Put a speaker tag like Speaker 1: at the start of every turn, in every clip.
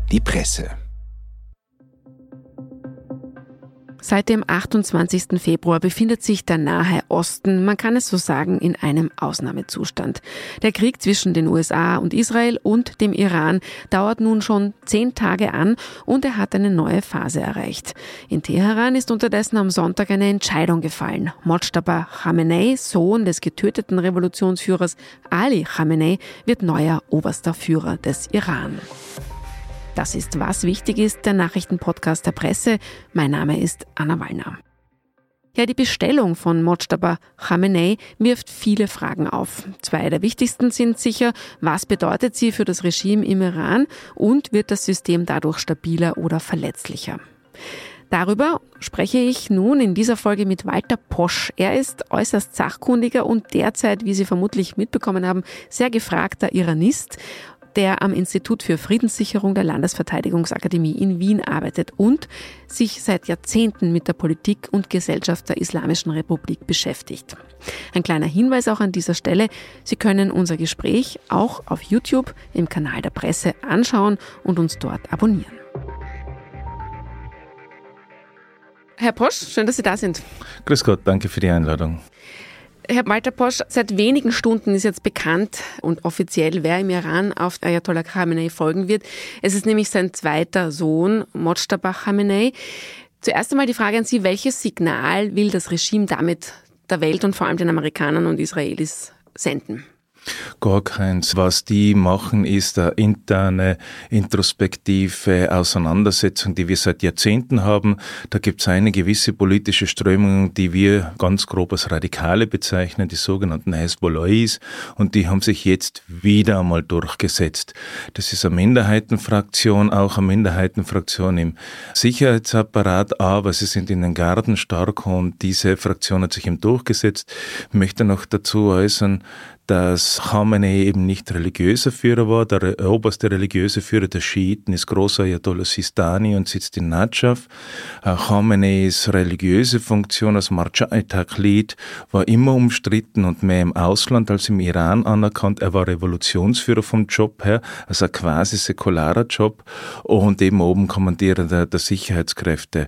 Speaker 1: Die Presse.
Speaker 2: Seit dem 28. Februar befindet sich der Nahe Osten, man kann es so sagen, in einem Ausnahmezustand. Der Krieg zwischen den USA und Israel und dem Iran dauert nun schon 10 Tage an und er hat eine neue Phase erreicht. In Teheran ist unterdessen am Sonntag eine Entscheidung gefallen. Mojtaba Khamenei, Sohn des getöteten Revolutionsführers Ali Khamenei, wird neuer oberster Führer des Iran. Das ist Was wichtig ist, der Nachrichtenpodcast der Presse. Mein Name ist Anna Wallner. Ja, die Bestellung von Mojtaba Khamenei wirft viele Fragen auf. 2 der wichtigsten sind sicher, was bedeutet sie für das Regime im Iran und wird das System dadurch stabiler oder verletzlicher? Darüber spreche ich nun in dieser Folge mit Walter Posch. Er ist äußerst sachkundiger und derzeit, wie Sie vermutlich mitbekommen haben, sehr gefragter Iranist, der am Institut für Friedenssicherung der Landesverteidigungsakademie in Wien arbeitet und sich seit Jahrzehnten mit der Politik und Gesellschaft der Islamischen Republik beschäftigt. Ein kleiner Hinweis auch an dieser Stelle: Sie können unser Gespräch auch auf YouTube im Kanal der Presse anschauen und uns dort abonnieren. Herr Posch, schön, dass Sie da sind.
Speaker 3: Grüß Gott, danke für die Einladung.
Speaker 2: Herr Walter Posch, seit wenigen Stunden ist jetzt bekannt und offiziell, wer im Iran auf Ayatollah Khamenei folgen wird. Es ist nämlich sein zweiter Sohn, Mojtaba Khamenei. Zuerst einmal die Frage an Sie: Welches Signal will das Regime damit der Welt und vor allem den Amerikanern und Israelis senden?
Speaker 3: Gar keins. Was die machen, ist eine interne, introspektive Auseinandersetzung, die wir seit Jahrzehnten haben. Da gibt es eine gewisse politische Strömung, die wir ganz grob als Radikale bezeichnen, die sogenannten Hezbollahis, und die haben sich jetzt wieder einmal durchgesetzt. Das ist eine Minderheitenfraktion, auch eine Minderheitenfraktion im Sicherheitsapparat, aber sie sind in den Garden stark und diese Fraktion hat sich eben durchgesetzt. Ich möchte noch dazu äußern, dass Khamenei eben nicht religiöser Führer war. Der oberste religiöse Führer der Schiiten ist großer Ayatollah Sistani und sitzt in Nadschaf. Khameneis religiöse Funktion als Marja' Taqlid war immer umstritten und mehr im Ausland als im Iran anerkannt. Er war Revolutionsführer vom Job her, also ein quasi säkularer Job und eben oben Kommandierer der Sicherheitskräfte.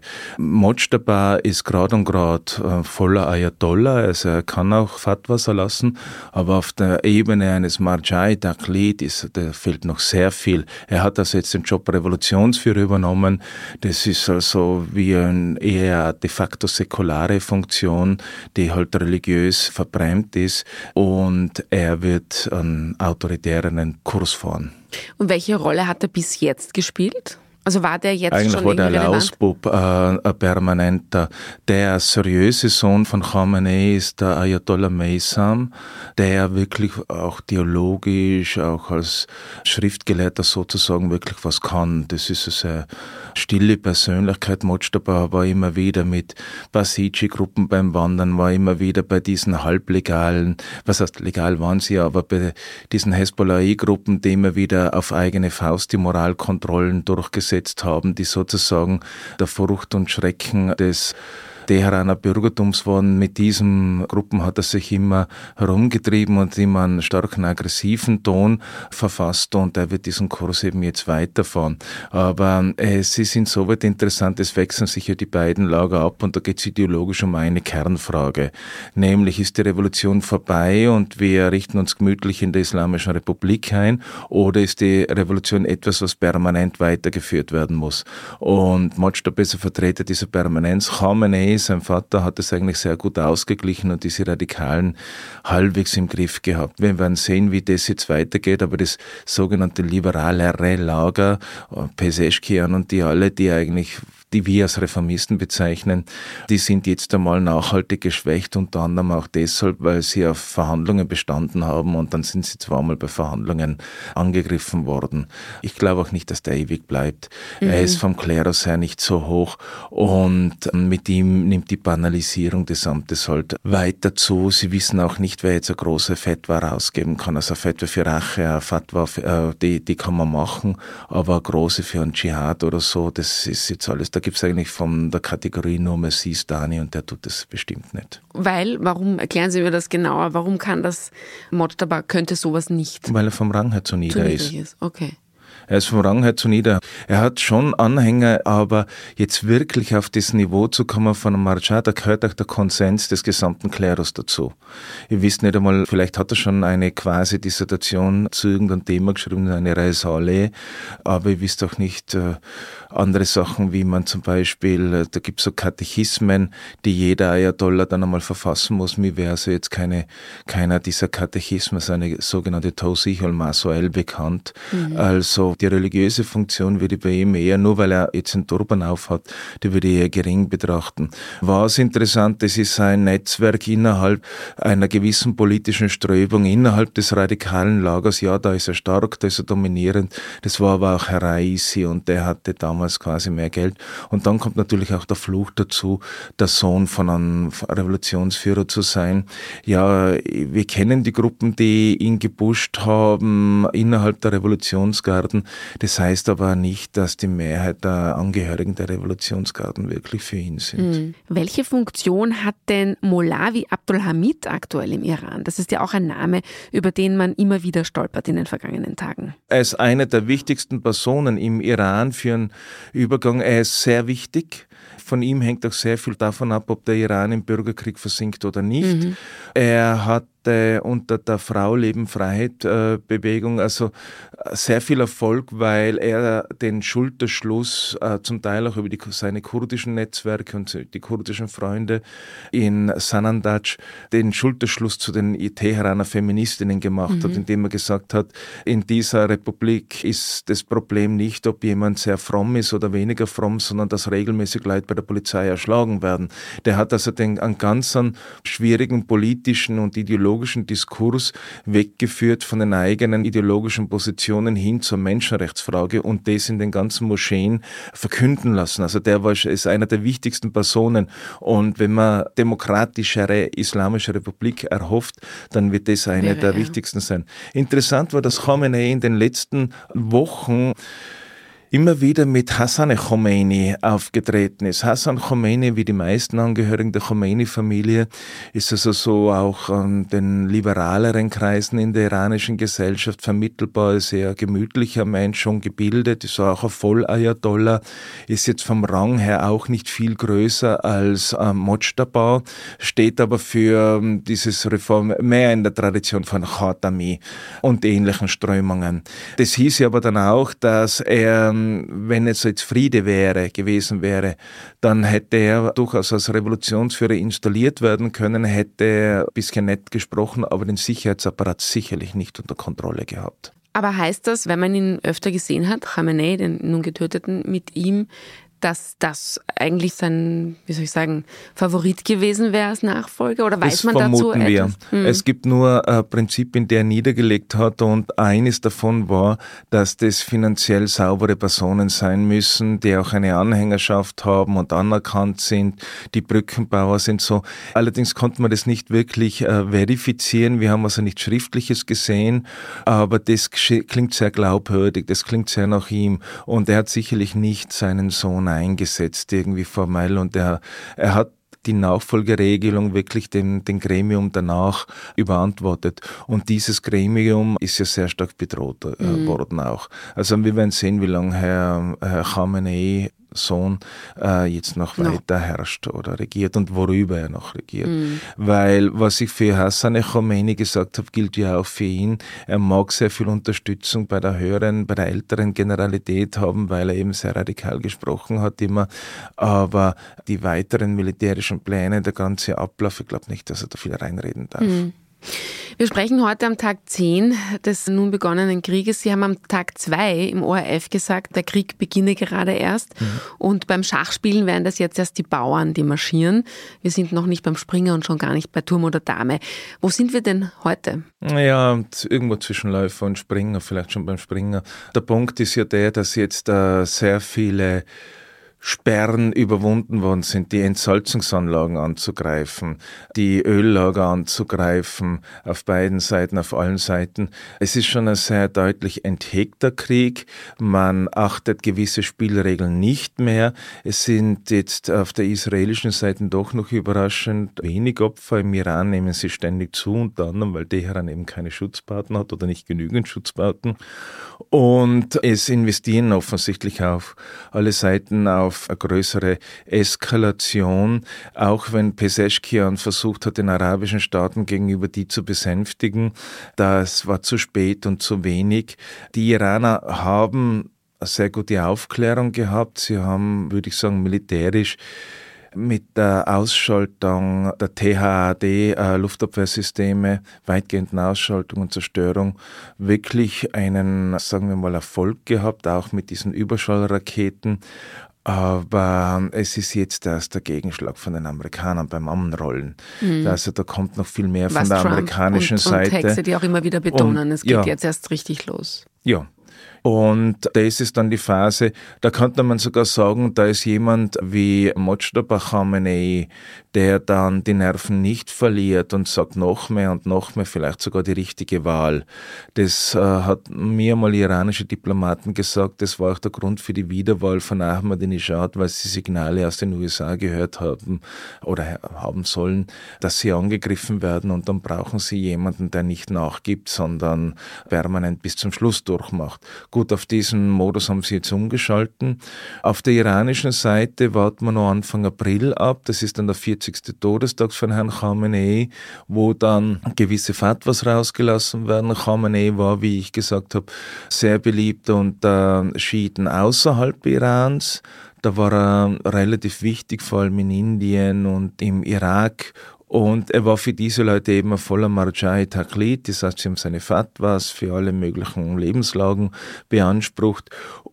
Speaker 3: Mojtaba ist Grad und Grad voller Ayatollah, also er kann auch Fatwas erlassen, aber auf der Ebene eines Marja' Taqlid da fehlt noch sehr viel. Er hat also jetzt den Job Revolutionsführer übernommen. Das ist also wie eine eher de facto säkulare Funktion, die halt religiös verbrämt ist, und er wird einen autoritären Kurs fahren.
Speaker 2: Und welche Rolle hat er bis jetzt gespielt? Also war der jetzt
Speaker 3: eigentlich
Speaker 2: schon
Speaker 3: war der
Speaker 2: relevant?
Speaker 3: Lausbub ein permanenter. Der seriöse Sohn von Khamenei ist der Ayatollah Meysam, der wirklich auch theologisch, auch als Schriftgelehrter sozusagen wirklich was kann. Das ist eine sehr stille Persönlichkeit. Mojtaba war immer wieder mit Basiji-Gruppen beim Wandern, war immer wieder bei diesen halblegalen, was heißt legal waren sie, aber bei diesen Hezbollah-Gruppen, die immer wieder auf eigene Faust die Moralkontrollen durchgesetzt haben, die sozusagen der Furcht und Schrecken des Teheraner Bürgertums waren. Mit diesen Gruppen hat er sich immer herumgetrieben und immer einen starken aggressiven Ton verfasst, und er wird diesen Kurs eben jetzt weiterfahren. Aber es ist insoweit interessant, es wechseln sich ja die beiden Lager ab, und da geht es ideologisch um eine Kernfrage, nämlich ist die Revolution vorbei und wir richten uns gemütlich in der Islamischen Republik ein, oder ist die Revolution etwas, was permanent weitergeführt werden muss? Und Mojtaba ist ein Vertreter dieser Permanenz. Khamenei, sein Vater, hat es eigentlich sehr gut ausgeglichen und diese Radikalen halbwegs im Griff gehabt. Wir werden sehen, wie das jetzt weitergeht, aber das sogenannte liberalere Lager, Pezeshkian und die alle, die wir als Reformisten bezeichnen, die sind jetzt einmal nachhaltig geschwächt, unter anderem auch deshalb, weil sie auf Verhandlungen bestanden haben, und dann sind sie zweimal bei Verhandlungen angegriffen worden. Ich glaube auch nicht, dass der ewig bleibt. Er ist vom Klerus her nicht so hoch, und mit ihm nimmt die Banalisierung des Amtes halt weiter zu. Sie wissen auch nicht, wer jetzt eine große Fatwa rausgeben kann. Also eine Fatwa für Rache, eine Fatwa, die kann man machen, aber eine große für einen Dschihad oder so, das ist jetzt alles, da gibt es eigentlich von der Kategorie nur Sistani, und der tut das bestimmt nicht.
Speaker 2: Warum, erklären Sie mir das genauer, warum kann das Mojtaba, könnte sowas nicht?
Speaker 3: Weil er vom Rang her zu nieder ist.
Speaker 2: Okay.
Speaker 3: Er ist vom Rang her zu nieder. Er hat schon Anhänger, aber jetzt wirklich auf das Niveau zu kommen von einem Marschall, da gehört auch der Konsens des gesamten Klerus dazu. Ihr wisst nicht einmal, vielleicht hat er schon eine quasi Dissertation zu irgendeinem Thema geschrieben, eine Risale, aber ihr wisst auch nicht andere Sachen, wie man zum Beispiel, da gibt es so Katechismen, die jeder Ayatollah dann einmal verfassen muss. Mir wäre also jetzt keiner dieser Katechismen, eine sogenannte Tawsih al-Masail bekannt. Also die religiöse Funktion würde ich bei ihm eher, nur weil er jetzt einen Turban aufhat, die würde ich eher gering betrachten. Was interessant ist, ist sein Netzwerk innerhalb einer gewissen politischen Strömung, innerhalb des radikalen Lagers. Ja, da ist er stark, da ist er dominierend. Das war aber auch Herr Raisi und der hatte damals quasi mehr Geld. Und dann kommt natürlich auch der Fluch dazu, der Sohn von einem Revolutionsführer zu sein. Ja, wir kennen die Gruppen, die ihn gepusht haben innerhalb der Revolutionsgarden. Das heißt aber nicht, dass die Mehrheit der Angehörigen der Revolutionsgarden wirklich für ihn sind.
Speaker 2: Welche Funktion hat denn Molavi Abdulhamid aktuell im Iran? Das ist ja auch ein Name, über den man immer wieder stolpert in den vergangenen Tagen.
Speaker 3: Er ist eine der wichtigsten Personen im Iran für einen Übergang. Er ist sehr wichtig. Von ihm hängt auch sehr viel davon ab, ob der Iran im Bürgerkrieg versinkt oder nicht. Er hat unter der Frau-Leben-Freiheit-Bewegung also sehr viel Erfolg, weil er den Schulterschluss zum Teil auch über seine kurdischen Netzwerke und die kurdischen Freunde in Sanandaj den Schulterschluss zu den Teheraner Feministinnen gemacht hat, indem er gesagt hat, in dieser Republik ist das Problem nicht, ob jemand sehr fromm ist oder weniger fromm, sondern dass regelmäßig Leute bei der Polizei erschlagen werden. Der hat also einen ganz schwierigen politischen und ideologischen Diskurs weggeführt von den eigenen ideologischen Positionen hin zur Menschenrechtsfrage und das in den ganzen Moscheen verkünden lassen. Also ist einer der wichtigsten Personen und wenn man demokratischere islamische Republik erhofft, dann wird das eine der wichtigsten sein. Interessant war, dass Khamenei in den letzten Wochen immer wieder mit Hassan Khomeini aufgetreten ist. Hassan Khomeini, wie die meisten Angehörigen der Khomeini-Familie, ist also so auch an den liberaleren Kreisen in der iranischen Gesellschaft vermittelbar, sehr gemütlicher Mensch, schon gebildet, ist auch ein Voll-Ayatollah, ist jetzt vom Rang her auch nicht viel größer als Mojtaba, steht aber für dieses Reform mehr in der Tradition von Khatami und ähnlichen Strömungen. Das hieß ja aber dann auch, dass er, wenn es jetzt Friede gewesen wäre, dann hätte er durchaus als Revolutionsführer installiert werden können, hätte er ein bisschen nett gesprochen, aber den Sicherheitsapparat sicherlich nicht unter Kontrolle gehabt.
Speaker 2: Aber heißt das, wenn man ihn öfter gesehen hat, Khamenei, den nun Getöteten, mit ihm, dass das eigentlich sein, Favorit gewesen wäre als Nachfolger? Oder weiß man dazu etwas? Das vermuten wir.
Speaker 3: Es gibt nur Prinzipien, die er niedergelegt hat und eines davon war, dass das finanziell saubere Personen sein müssen, die auch eine Anhängerschaft haben und anerkannt sind, die Brückenbauer sind so. Allerdings konnte man das nicht wirklich verifizieren. Wir haben also nichts Schriftliches gesehen, aber das klingt sehr glaubwürdig, das klingt sehr nach ihm und er hat sicherlich nicht seinen Sohn eingesetzt irgendwie formell und er hat die Nachfolgeregelung wirklich dem Gremium danach überantwortet. Und dieses Gremium ist ja sehr stark bedroht worden auch. Also wir werden sehen, wie lange Herr Khamenei Sohn jetzt noch weiter herrscht oder regiert und worüber er noch regiert. Weil was ich für Hassan Khomeini gesagt habe, gilt ja auch für ihn. Er mag sehr viel Unterstützung bei der älteren Generalität haben, weil er eben sehr radikal gesprochen hat immer. Aber die weiteren militärischen Pläne, der ganze Ablauf, ich glaube nicht, dass er da viel reinreden darf.
Speaker 2: Wir sprechen heute am Tag 10 des nun begonnenen Krieges. Sie haben am Tag 2 im ORF gesagt, der Krieg beginne gerade erst. Und beim Schachspielen wären das jetzt erst die Bauern, die marschieren. Wir sind noch nicht beim Springer und schon gar nicht bei Turm oder Dame. Wo sind wir denn heute?
Speaker 3: Ja, irgendwo zwischen Läufer und Springer, vielleicht schon beim Springer. Der Punkt ist ja der, dass jetzt sehr viele Sperren überwunden worden sind, die Entsalzungsanlagen anzugreifen, die Öllager anzugreifen, auf beiden Seiten, auf allen Seiten. Es ist schon ein sehr deutlich enthegter Krieg. Man achtet gewisse Spielregeln nicht mehr. Es sind jetzt auf der israelischen Seite doch noch überraschend wenig Opfer. Im Iran nehmen sie ständig zu, unter anderem, weil Teheran eben keine Schutzbauten hat oder nicht genügend Schutzbauten. Und es investieren offensichtlich auf alle Seiten auf eine größere Eskalation, auch wenn Pezeshkian versucht hat, den arabischen Staaten gegenüber die zu besänftigen. Das war zu spät und zu wenig. Die Iraner haben eine sehr gute Aufklärung gehabt. Sie haben, würde ich sagen, militärisch mit der Ausschaltung der THAAD Luftabwehrsysteme, weitgehenden Ausschaltung und Zerstörung, wirklich einen, sagen wir mal, Erfolg gehabt, auch mit diesen Überschallraketen. Aber es ist jetzt erst der Gegenschlag von den Amerikanern beim Anrollen. Also da kommt noch viel mehr von der
Speaker 2: Trump
Speaker 3: amerikanischen Seite.
Speaker 2: Und Hexe, die auch immer wieder betonen, es geht jetzt erst richtig los.
Speaker 3: Ja. Und das ist dann die Phase, da könnte man sogar sagen, da ist jemand wie Mojtaba Khamenei, der dann die Nerven nicht verliert und sagt noch mehr, vielleicht sogar die richtige Wahl. Das hat mir mal iranische Diplomaten gesagt, das war auch der Grund für die Wiederwahl von Ahmadinejad, weil sie Signale aus den USA gehört haben oder haben sollen, dass sie angegriffen werden, und dann brauchen sie jemanden, der nicht nachgibt, sondern permanent bis zum Schluss durchmacht. Gut, auf diesen Modus haben sie jetzt umgeschalten. Auf der iranischen Seite warten wir noch Anfang April ab. Das ist dann der 40. Todestag von Herrn Khamenei, wo dann gewisse Fatwas rausgelassen werden. Khamenei war, wie ich gesagt habe, sehr beliebt unter Schiiten außerhalb Irans. Da war er relativ wichtig, vor allem in Indien und im Irak. Und er war für diese Leute eben ein voller Marjai Taqlid, das heißt, sie haben seine Fatwas für alle möglichen Lebenslagen beansprucht.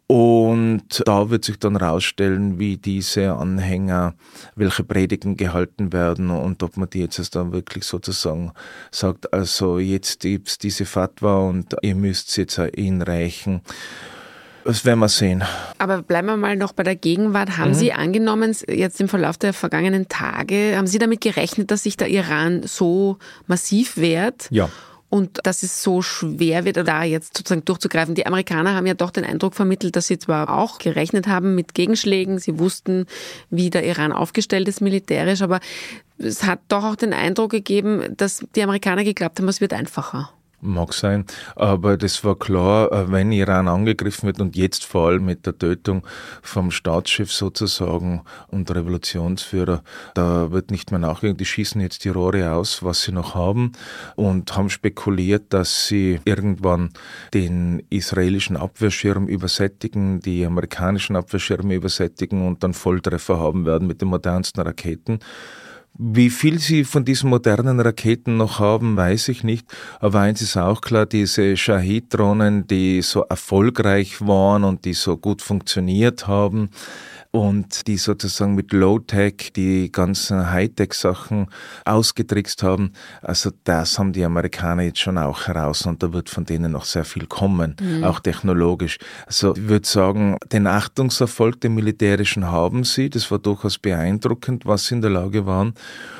Speaker 3: Und da wird sich dann rausstellen, wie diese Anhänger, welche Predigten gehalten werden und ob man die jetzt dann wirklich sozusagen sagt, also jetzt gibt's diese Fatwa und ihr müsst jetzt ihn rächen. Das werden wir sehen.
Speaker 2: Aber bleiben wir mal noch bei der Gegenwart. Haben Sie angenommen, jetzt im Verlauf der vergangenen Tage, haben Sie damit gerechnet, dass sich der Iran so massiv wehrt?
Speaker 3: Ja.
Speaker 2: Und dass es so schwer wird, da jetzt sozusagen durchzugreifen. Die Amerikaner haben ja doch den Eindruck vermittelt, dass sie zwar auch gerechnet haben mit Gegenschlägen, sie wussten, wie der Iran aufgestellt ist militärisch, aber es hat doch auch den Eindruck gegeben, dass die Amerikaner geglaubt haben, es wird einfacher.
Speaker 3: Mag sein, aber das war klar, wenn Iran angegriffen wird und jetzt vor allem mit der Tötung vom Staatschef sozusagen und Revolutionsführer, da wird nicht mehr nachgegangen. Die schießen jetzt die Rohre aus, was sie noch haben, und haben spekuliert, dass sie irgendwann den israelischen Abwehrschirm übersättigen, die amerikanischen Abwehrschirme übersättigen und dann Volltreffer haben werden mit den modernsten Raketen. Wie viel sie von diesen modernen Raketen noch haben, weiß ich nicht. Aber eins ist auch klar, diese Shahid-Drohnen, die so erfolgreich waren und die so gut funktioniert haben und die sozusagen mit Low-Tech die ganzen Hightech-Sachen ausgetrickst haben, also das haben die Amerikaner jetzt schon auch heraus, und da wird von denen noch sehr viel kommen, auch technologisch. Also ich würde sagen, den Achtungserfolg, den militärischen, haben sie. Das war durchaus beeindruckend, was sie in der Lage waren.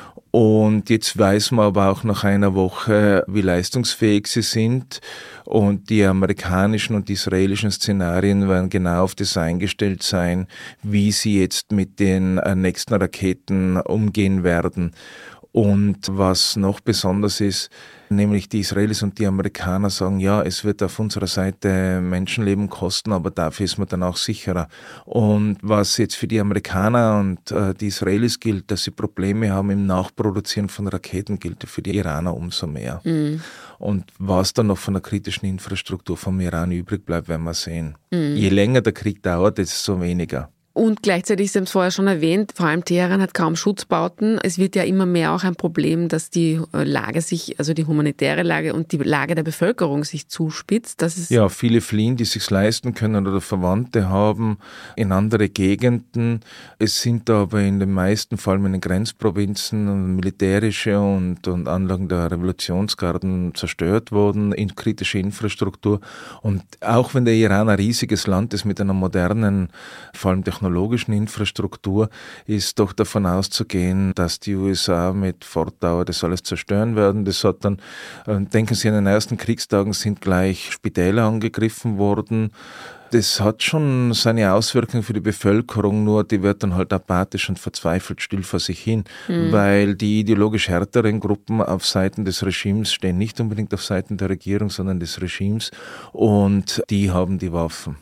Speaker 3: Und jetzt weiß man aber auch nach einer Woche, wie leistungsfähig sie sind. Und die amerikanischen und die israelischen Szenarien werden genau auf das eingestellt sein, wie sie jetzt mit den nächsten Raketen umgehen werden. Und was noch besonders ist, nämlich die Israelis und die Amerikaner sagen, ja, es wird auf unserer Seite Menschenleben kosten, aber dafür ist man dann auch sicherer. Und was jetzt für die Amerikaner und die Israelis gilt, dass sie Probleme haben im Nachproduzieren von Raketen, gilt für die Iraner umso mehr. Und was dann noch von der kritischen Infrastruktur vom Iran übrig bleibt, werden wir sehen. Je länger der Krieg dauert, desto weniger.
Speaker 2: Und gleichzeitig, Sie haben es vorher schon erwähnt, vor allem Teheran hat kaum Schutzbauten. Es wird ja immer mehr auch ein Problem, dass die Lage sich, also die humanitäre Lage und die Lage der Bevölkerung sich zuspitzt. Das ist
Speaker 3: ja, viele fliehen, die es sich leisten können oder Verwandte haben in andere Gegenden. Es sind aber in den meisten, vor allem in den Grenzprovinzen, militärische und Anlagen der Revolutionsgarden zerstört worden, in kritische Infrastruktur. Und auch wenn der Iran ein riesiges Land ist mit einer modernen, vor allem technologischen technologischen Infrastruktur ist doch davon auszugehen, dass die USA mit Fortdauer das alles zerstören werden. Das hat dann, denken Sie, in den ersten Kriegstagen sind gleich Spitäler angegriffen worden. Das hat schon seine Auswirkungen für die Bevölkerung, nur die wird dann halt apathisch und verzweifelt still vor sich hin, weil die ideologisch härteren Gruppen auf Seiten des Regimes stehen nicht unbedingt auf Seiten der Regierung, sondern des Regimes, und die haben die Waffen.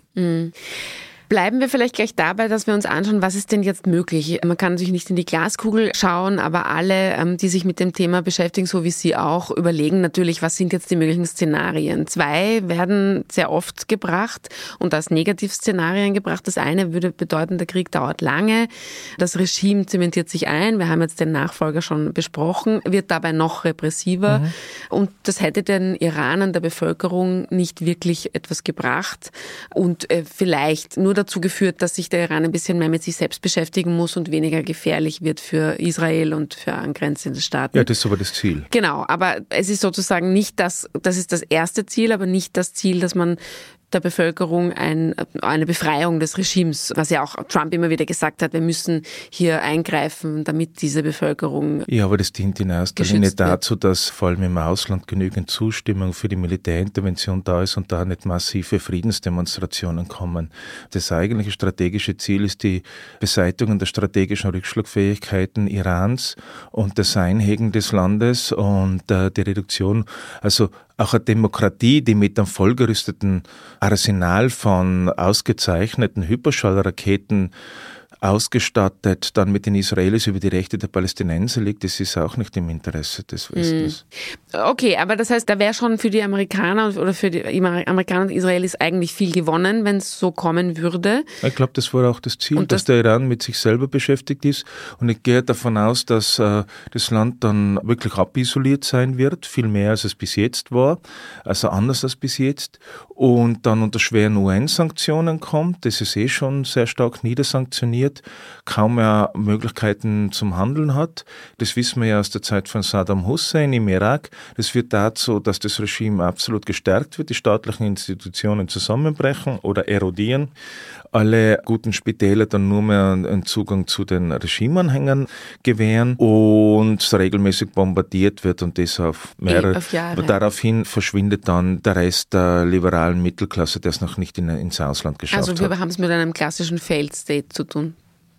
Speaker 2: Bleiben wir vielleicht gleich dabei, dass wir uns anschauen, was ist denn jetzt möglich? Man kann natürlich nicht in die Glaskugel schauen, aber alle, die sich mit dem Thema beschäftigen, so wie Sie auch, überlegen natürlich, was sind jetzt die möglichen Szenarien. 2 werden sehr oft gebracht und als Negativszenarien gebracht. Das eine würde bedeuten, der Krieg dauert lange, das Regime zementiert sich ein, wir haben jetzt den Nachfolger schon besprochen, wird dabei noch repressiver und das hätte den Iranern, der Bevölkerung nicht wirklich etwas gebracht und vielleicht nur dazu geführt, dass sich der Iran ein bisschen mehr mit sich selbst beschäftigen muss und weniger gefährlich wird für Israel und für angrenzende Staaten.
Speaker 3: Ja, das ist aber das Ziel.
Speaker 2: Genau, aber es ist sozusagen nicht das ist das erste Ziel, aber nicht das Ziel, dass man der Bevölkerung eine Befreiung des Regimes, was ja auch Trump immer wieder gesagt hat, wir müssen hier eingreifen, damit diese Bevölkerung
Speaker 3: Ja, aber das dient in erster Linie dazu, dass vor allem im Ausland genügend Zustimmung für die Militärintervention da ist und da nicht massive Friedensdemonstrationen kommen. Das eigentliche strategische Ziel ist die Beseitigung der strategischen Rückschlagfähigkeiten Irans und das Einhegen des Landes und die Reduktion, also auch eine Demokratie, die mit einem vollgerüsteten Arsenal von ausgezeichneten Hyperschallraketen ausgestattet, dann mit den Israelis über die Rechte der Palästinenser liegt, das ist auch nicht im Interesse des Westens.
Speaker 2: Okay, aber das heißt, da wäre schon für die Amerikaner oder für die Amerikaner und Israelis eigentlich viel gewonnen, wenn es so kommen würde.
Speaker 3: Ich glaube, das war auch das Ziel, dass der Iran mit sich selber beschäftigt ist, und ich gehe davon aus, dass das Land dann wirklich abisoliert sein wird, viel mehr als es bis jetzt war, also anders als bis jetzt, und dann unter schweren UN-Sanktionen kommt, das ist schon sehr stark niedersanktioniert, kaum mehr Möglichkeiten zum Handeln hat. Das wissen wir ja aus der Zeit von Saddam Hussein im Irak. Das führt dazu, dass das Regime absolut gestärkt wird, die staatlichen Institutionen zusammenbrechen oder erodieren, alle guten Spitäler dann nur mehr einen Zugang zu den Regimeanhängern gewähren und regelmäßig bombardiert wird und das auf mehrere Jahre. Daraufhin verschwindet dann der Rest der liberalen Mittelklasse, der es noch nicht ins Ausland geschafft hat.
Speaker 2: Also wir haben es mit einem klassischen Failed State zu tun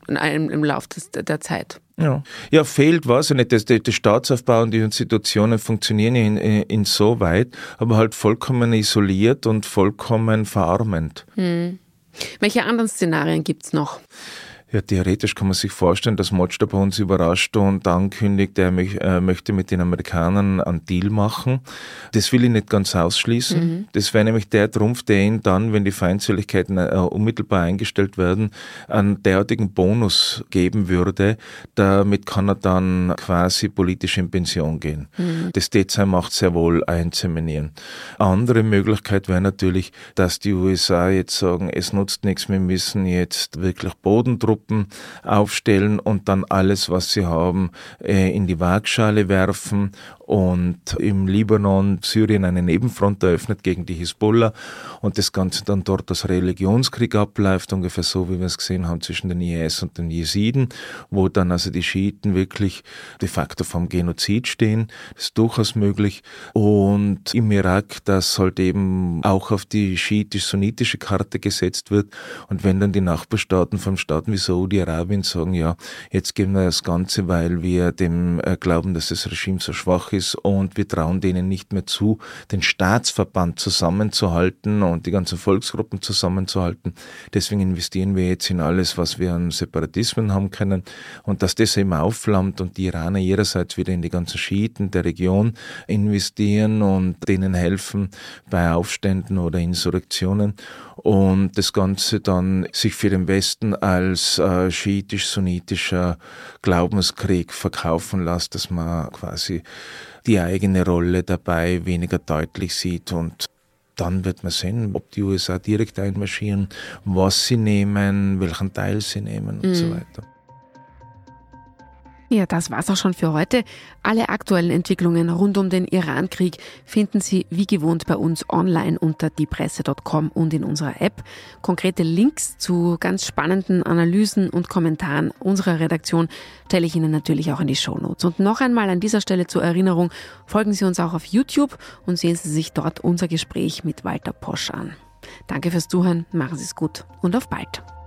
Speaker 2: im Lauf der Zeit.
Speaker 3: Ja, fehlt was nicht. Der Staatsaufbau und die Institutionen funktionieren insoweit, aber halt vollkommen isoliert und vollkommen verarmend.
Speaker 2: Welche anderen Szenarien gibt es noch?
Speaker 3: Ja, theoretisch kann man sich vorstellen, dass Motschda bei uns überrascht und ankündigt, er möchte mit den Amerikanern einen Deal machen. Das will ich nicht ganz ausschließen. Das wäre nämlich der Trumpf, der ihn dann, wenn die Feindseligkeiten unmittelbar eingestellt werden, einen derartigen Bonus geben würde. Damit kann er dann quasi politisch in Pension gehen. Das tät seine Macht sehr wohl einzementieren. Andere Möglichkeit wäre natürlich, dass die USA jetzt sagen, es nutzt nichts, wir müssen jetzt wirklich Bodentruppen aufstellen und dann alles, was sie haben, in die Waagschale werfen und im Libanon, Syrien eine Nebenfront eröffnet gegen die Hisbollah und das Ganze dann dort als Religionskrieg abläuft, ungefähr so, wie wir es gesehen haben zwischen den IS und den Jesiden, wo dann also die Schiiten wirklich de facto vom Genozid stehen. Das ist durchaus möglich. Und im Irak, das halt eben auch auf die schiitisch-sunnitische Karte gesetzt wird. Und wenn dann die Nachbarstaaten von Staaten wie Saudi-Arabien sagen, ja, jetzt geben wir das Ganze, weil wir dem glauben, dass das Regime so schwach ist und wir trauen denen nicht mehr zu, den Staatsverband zusammenzuhalten und die ganzen Volksgruppen zusammenzuhalten. Deswegen investieren wir jetzt in alles, was wir an Separatismen haben können, und dass das eben aufflammt und die Iraner ihrerseits wieder in die ganzen Schiiten der Region investieren und denen helfen bei Aufständen oder Insurrektionen und das Ganze dann sich für den Westen als schiitisch-sunnitischer Glaubenskrieg verkaufen lässt, dass man quasi die eigene Rolle dabei weniger deutlich sieht, und dann wird man sehen, ob die USA direkt einmarschieren, was sie nehmen, welchen Teil sie nehmen und so weiter.
Speaker 2: Ja, das war's auch schon für heute. Alle aktuellen Entwicklungen rund um den Iran-Krieg finden Sie wie gewohnt bei uns online unter diepresse.com und in unserer App. Konkrete Links zu ganz spannenden Analysen und Kommentaren unserer Redaktion teile ich Ihnen natürlich auch in die Shownotes. Und noch einmal an dieser Stelle zur Erinnerung, folgen Sie uns auch auf YouTube und sehen Sie sich dort unser Gespräch mit Walter Posch an. Danke fürs Zuhören, machen Sie es gut und auf bald.